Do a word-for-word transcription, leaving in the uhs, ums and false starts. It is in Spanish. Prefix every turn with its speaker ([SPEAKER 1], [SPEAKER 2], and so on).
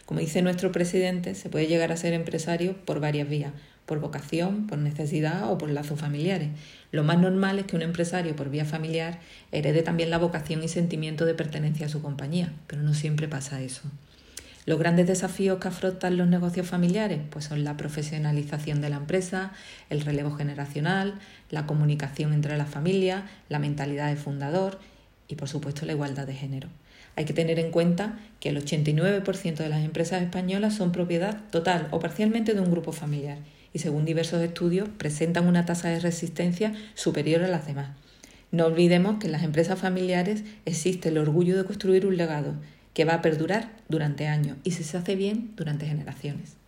[SPEAKER 1] Como dice nuestro presidente, se puede llegar a ser empresario por varias vías, por vocación, por necesidad o por lazos familiares. Lo más normal es que un empresario por vía familiar herede también la vocación y sentimiento de pertenencia a su compañía, pero no siempre pasa eso. Los grandes desafíos que afrontan los negocios familiares pues son la profesionalización de la empresa, el relevo generacional, la comunicación entre las familias, la mentalidad de fundador y, por supuesto, la igualdad de género. Hay que tener en cuenta que el ochenta y nueve por ciento de las empresas españolas son propiedad total o parcialmente de un grupo familiar y, según diversos estudios, presentan una tasa de resistencia superior a las demás. No olvidemos que en las empresas familiares existe el orgullo de construir un legado que va a perdurar durante años y si se hace bien, durante generaciones.